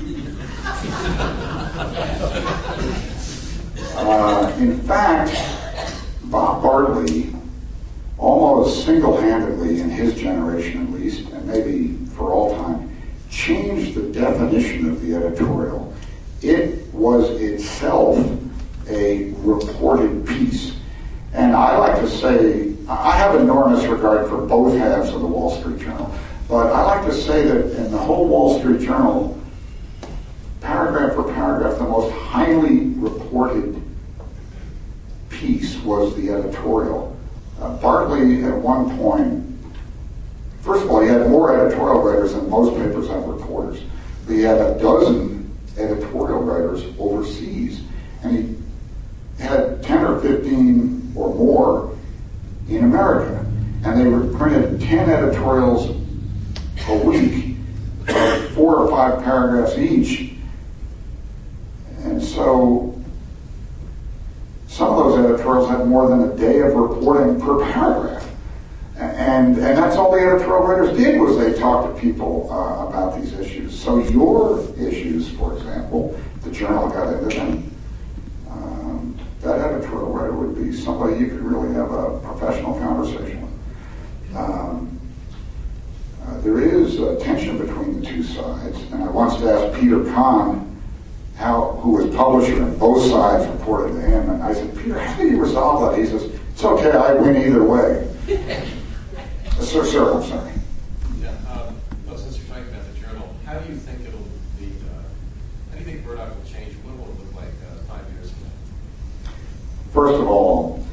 Speaker 2: uh, in fact, Bob Bartley, almost single-handedly in his generation at least, and maybe for all time, changed the definition of the editorial. It was itself a reported piece. And I like to say, I have enormous regard for both halves of the Wall Street Journal, but I like to say that in the whole Wall Street Journal, paragraph for paragraph, the most highly reported piece was the editorial. Uh, Bartley, at one point, first of all, he had more editorial writers than most papers have reporters. He had a dozen editorial writers overseas, and he had ten or fifteen or more in America. And they were printed ten editorials a week, of four or five paragraphs each. And so some of those editorials had more than a day of reporting per paragraph. And and that's all the editorial writers did, was they talked to people uh, about these issues. So your issues, for example, the Journal got into them. Um, that editorial writer would be somebody you could really have a professional conversation with. Um, uh, there is a tension between the two sides, and I once asked Peter Kahn, how, who was publisher, and both sides reported to him, and I said, Peter, how do you resolve that? He says, it's okay, I win either way. Sir, sir, I'm sorry.
Speaker 10: Yeah, um, well, since you're talking about the Journal, how do you think it'll be, uh, how do you think Murdoch will change? What will it look like uh, five years from now?
Speaker 2: First of all,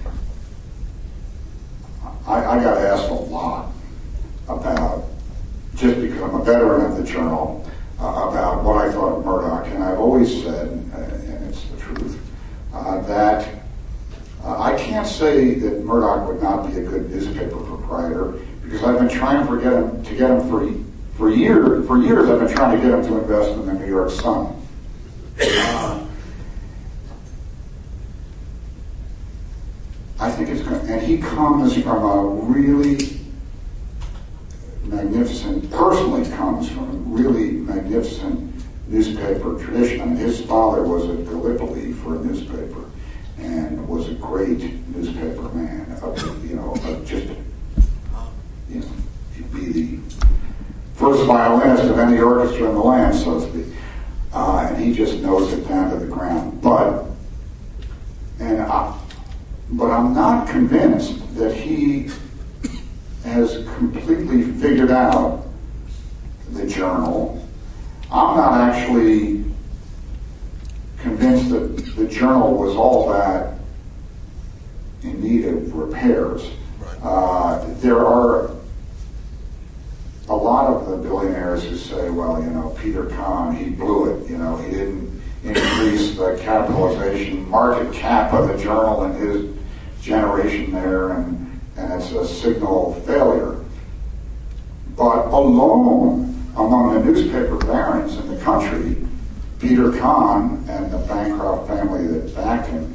Speaker 2: I, I got asked a lot about, just because I'm a veteran of the Journal, uh, about what I thought of Murdoch, and I've always said, uh, and it's the truth, uh, that uh, I can't say that Murdoch would not be a good newspaper proprietor, because I've been trying to get him to get him for for years. For years, I've been trying to get him to invest in the New York Sun. Uh, I think it's going, and he comes from a really magnificent, personally comes from a really magnificent newspaper tradition. I mean, his father was at Gallipoli for a newspaper, and was a great newspaper man. Of, you know, of just. You know, he'd be the first violinist of any orchestra in the land, so to speak. Uh, and he just knows it down to the ground. But, and I, but I'm not convinced that he has completely figured out the Journal. I'm not actually convinced that the Journal was all that in need of repairs. Uh, there are a lot of the billionaires who say, well, you know, Peter Kahn, he blew it. You know, he didn't increase the capitalization, market cap of the Journal in his generation there, and, and it's a signal failure. But alone among the newspaper barons in the country, Peter Kahn and the Bancroft family that backed him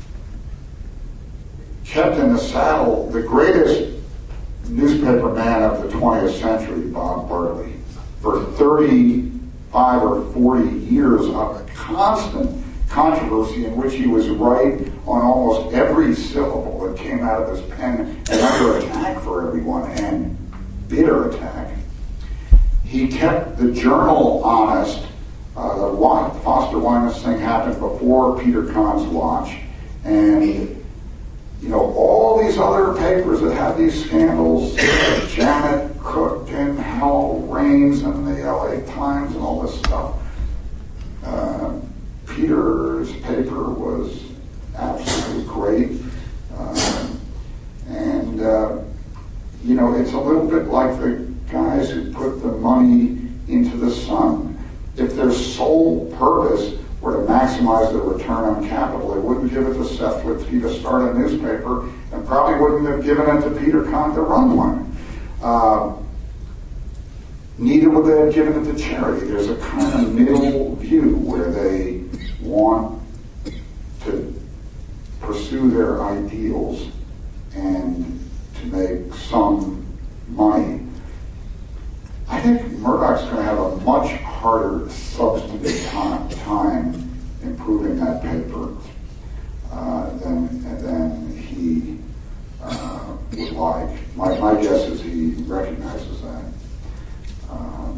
Speaker 2: kept in the saddle the greatest newspaper man of the twentieth century, Bob Bartley, for thirty-five or forty years of constant controversy in which he was right on almost every syllable that came out of his pen and under attack for everyone, and bitter attack. He kept the Journal honest. Uh, the Foster Winans thing happened before Peter Kahn's watch, and you know, all these other papers that had these scandals, uh, Janet Cook and Hal Raines and the L A Times and all this stuff, uh, Peter's paper was absolutely great. Uh, and, uh, you know, it's a little bit like the guys who put the money into the sun. If their sole purpose were to maximize the return on capital, they wouldn't give it to Seth Lipsky to start a newspaper and probably wouldn't have given it to Peter Kahn to run one. Uh, neither would they have given it to charity. There's a kind of middle view where they want to pursue their ideals and to make some money. I think Murdoch's going to have a much harder substantive time, time improving that paper uh, than than he uh, would like. My, my guess is he recognizes that. Um,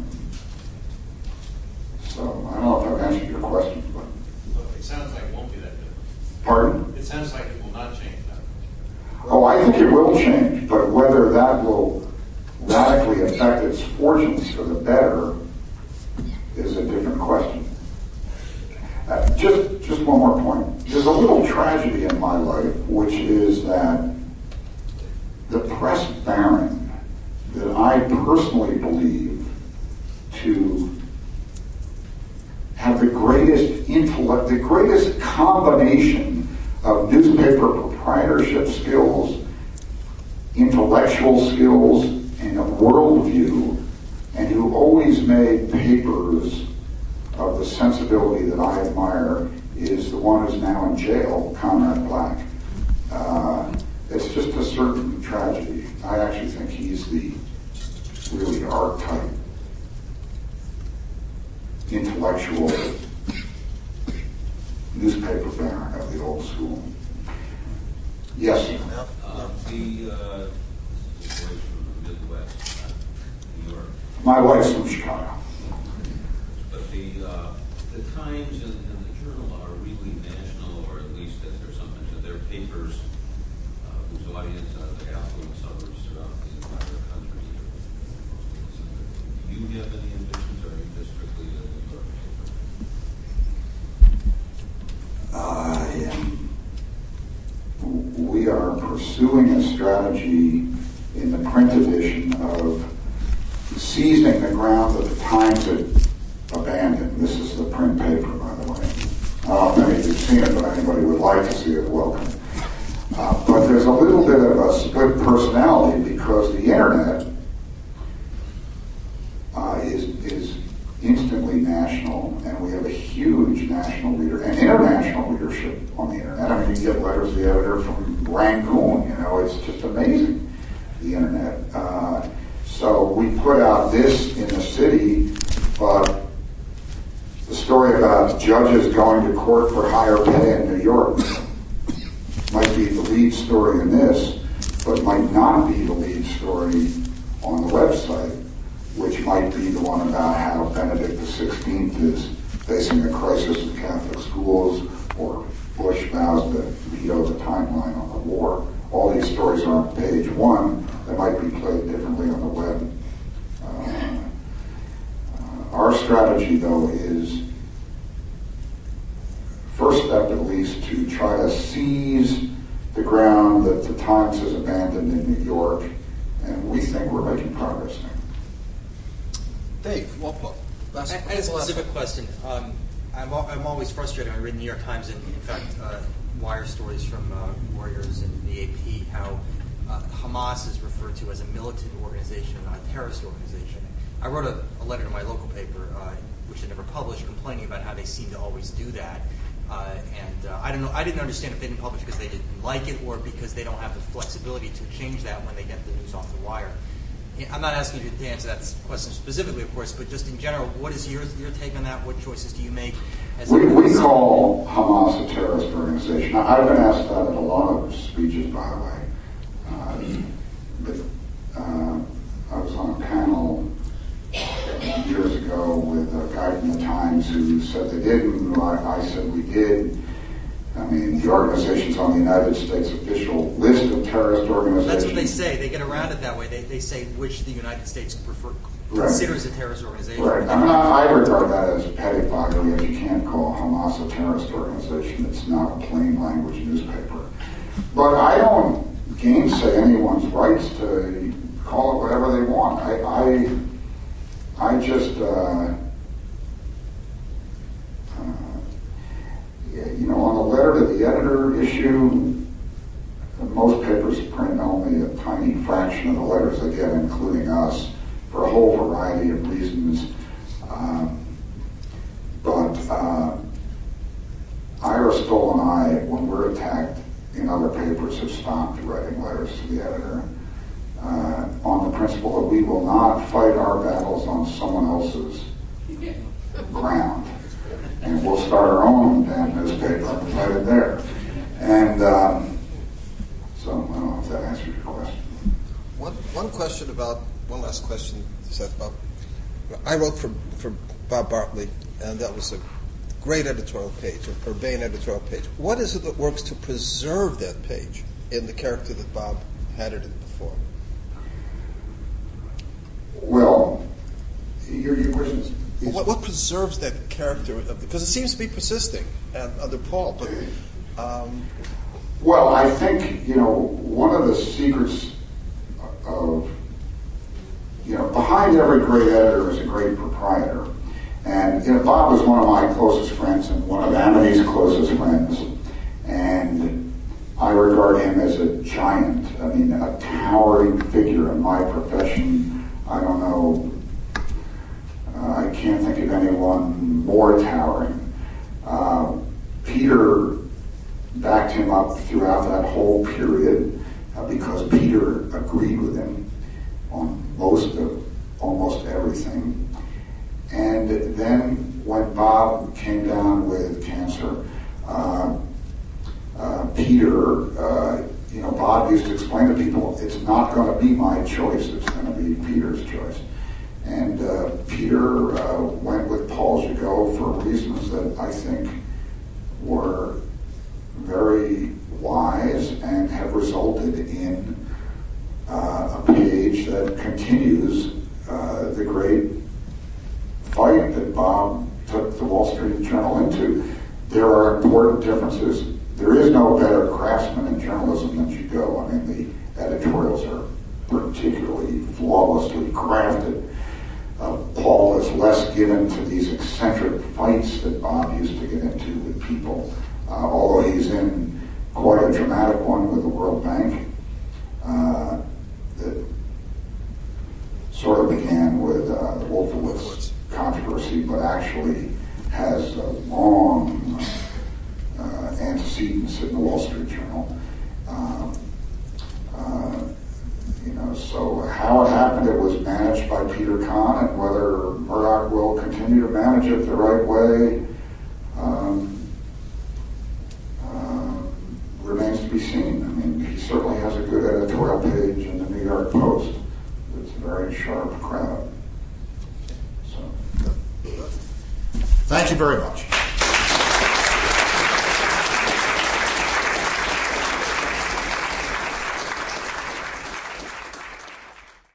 Speaker 2: so I don't know if I've answered your question, but
Speaker 10: Well, it sounds like it won't be that different.
Speaker 2: pardon?
Speaker 10: It sounds like it will not change that.
Speaker 2: Oh, I think it will change, but whether that will radically affect its fortunes for the better is a different question. Uh, just, just one more point. There's a little tragedy in my life, which is that the press baron that I personally believe to have the greatest intellect, the greatest combination of newspaper proprietorship skills, intellectual skills, and a worldview, and who always made papers of the sensibility that I admire, is the one who's now in jail, Conrad Black. Uh, it's just a certain tragedy. I actually think he's the really archetype intellectual newspaper baron of the old school. Yes, sir.
Speaker 11: Uh, the uh, situation from the Midwest, uh, New York.
Speaker 2: My wife's from Chicago.
Speaker 11: But the uh, the Times and, and the Journal are really national, or at least that there's something to their papers uh, whose audience are the affluent suburbs throughout the entire country. Do you have any ambitions, or are you just strictly a New York paper?
Speaker 2: Uh, yeah. We are pursuing a strategy in the print edition of seizing the ground that the Times had abandoned. This is the print paper, by the way. I don't know if any of you have seen it, but anybody would like to see it, welcome. Uh, but there's a little bit of a split personality because the internet uh, is is instantly national, and we have a huge national reader and international readership on the internet. I mean, you get letters to the editor from Rangoon, you know, it's just amazing, the internet. Uh, so we put out this in the city, but the story about judges going to court for higher pay in New York might be the lead story in this, but might not be the lead story on the website, which might be the one about how Benedict the sixteenth is facing the crisis of Catholic schools, or Bush vows to veto the timeline on the war. All these stories are on page one. They might be played differently on the web. Uh, uh, our strategy, though, is first step at least to try to seize the ground that the Times has abandoned in New York, and we think we're making progress there.
Speaker 8: Dave, Walpole. Last,
Speaker 12: I, I have a specific question. Um, I'm, al- I'm always frustrated when I read the New York Times and, in fact, uh, wire stories from uh, Warriors and the A P, how uh, Hamas is referred referred to as a militant organization and not a terrorist organization. I wrote a, a letter to my local paper, uh, which I never published, complaining about how they seem to always do that. Uh, and uh, I don't know. I didn't understand if they didn't publish because they didn't like it or because they don't have the flexibility to change that when they get the news off the wire. I'm not asking you to answer that question specifically, of course, but just in general, what is your your take on that? What choices do you make? As
Speaker 2: we, we call Hamas a terrorist organization. I've been asked that in a lot of speeches, by the way. Uh, but uh, I was on a panel years ago with a guy from the Times who said they didn't. I, I said we did. I mean, the organization's on the United States official list of terrorist organizations.
Speaker 12: That's what they say. They get around it that way. They they say which the United States prefer,
Speaker 2: right.
Speaker 12: considers a terrorist organization.
Speaker 2: Right. I mean, I, I regard that as pettifoggery. If you can't call Hamas a terrorist organization, it's not a plain language newspaper. But I don't gainsay anyone's rights to call it whatever they want. I I, I just. Uh, You know, on the letter to the editor issue, most papers print only a tiny fraction of the letters they get, including us, for a whole variety of reasons. Um, but uh, Ira Stoll and I, when we're attacked in other papers, have stopped writing letters to the editor uh, on the principle that we will not fight our battles on someone else's ground. And we'll start our own damn newspaper and write it there. And um, so I don't know if that answers your question.
Speaker 3: One one question about one last question, Seth. About I wrote for for Bob Bartley, and that was a great editorial page, a urbane editorial page. What is it that works to preserve that page in the character that Bob had it in before?
Speaker 2: Well, your your question is.
Speaker 3: Well, what, what preserves that character? Of, because it seems to be persisting and, under Paul. But um,
Speaker 2: well, I think you know one of the secrets of you know behind every great editor is a great proprietor, and you know Bob was one of my closest friends and one of Amity's closest friends, and I regard him as a giant. I mean, a towering figure in my profession. I don't know. Uh, I can't think of anyone more towering. Uh, Peter backed him up throughout that whole period uh, because Peter agreed with him on most of almost everything. And then when Bob came down with cancer, uh, uh, Peter, uh, you know, Bob used to explain to people, it's not going to be my choice, it's going to be Peter's choice. And uh, Peter uh, went with Paul Gigot for reasons that I think were very wise and have resulted in uh, a page that continues uh, the great fight that Bob took the Wall Street Journal into. There are important differences. There is no better craftsman in journalism than Gigot. I mean, the editorials are particularly flawlessly crafted. Uh, Paul is less given to these eccentric fights that Bob used to get into with people, uh, although he's in quite a dramatic one with the World Bank uh, that sort of began with uh, the Wolfowitz controversy, but actually has a long uh, antecedents in the Wall Street Journal. Um, uh, You know, so how it happened, it was managed by Peter Kahn, and whether Murdoch will continue to manage it the right way um, uh, remains to be seen. I mean, he certainly has a good editorial page in the New York Post. It's a very sharp crowd. So,
Speaker 8: thank you very much.